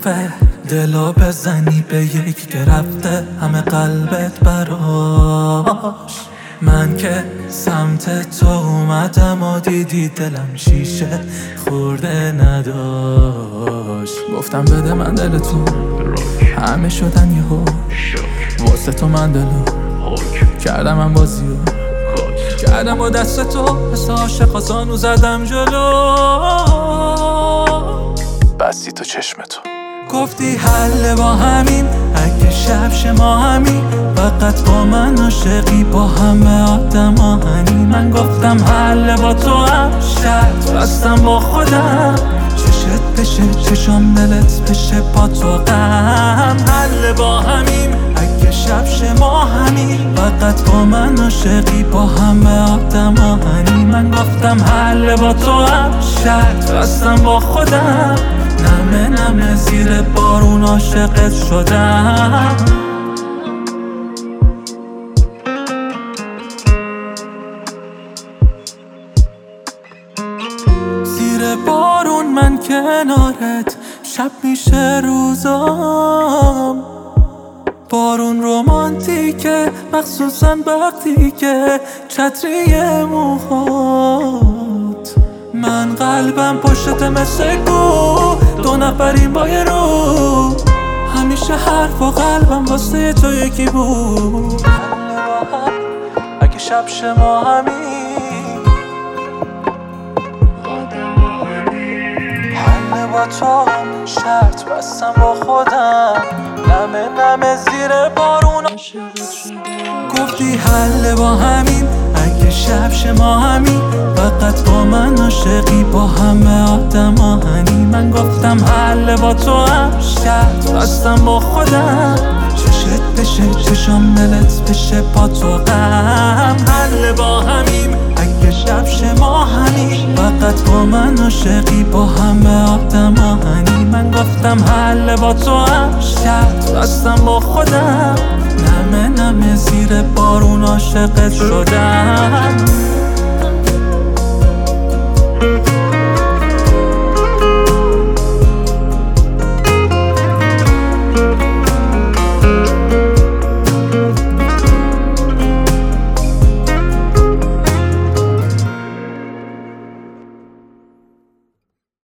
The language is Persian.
دفعه دلو بزنی به یک که رفته همه قلبت براش. من که سمت تو اومدم و دیدی دلم شیشه خورده نداشت. گفتم بده من دل تو، همه شدن یهو واسه تو من دلو کردم، من بازیو کردم با دست تو، مثل عاشق آسانو زدم جلو. بستی تو چشم تو گفتی حل با همین، اگه شب ما همین، فقط با من عاشقی با همه آدم آهنی. من گفتم حل با تو هم، شرط بستم با خودم، چشت بشه چشم دلت بشه با تو غم. حل با همین، اگه شب ما همین، فقط با من عاشقی با همه آدم آهنی. من گفتم حل با تو هم، شرط بستم با خودم، نمه نمه زیر بارون عاشقت شدم. زیر بارون من کنارت، شب میشه روزام. بارون رومانتیکه، مخصوصا وقتی که چتری موهات. من قلبم پشتت مثل گو، دو نفریم با یه رو، همیشه حرف و قلبم واسه تو یکی بود. اگه شب ما همین، حل با تو شرط بستم با خودم، نمه نمه زیر بارون گفتی حل با همین، اگه شب ما همین، فقط با من عاشقی با همه آدم آهنی. من گفتم حل با تو هم، شرط بستم با خودم، چشت بشه چشم دلت بشه با تو غم. حل با همین، اگه شب ما همین، فقط با من عاشقی با همه آدم آهنی. من گفتم حل با تو هم، شرط بستم با خودم، نمه نمه زیر بارون عاشقت شدم.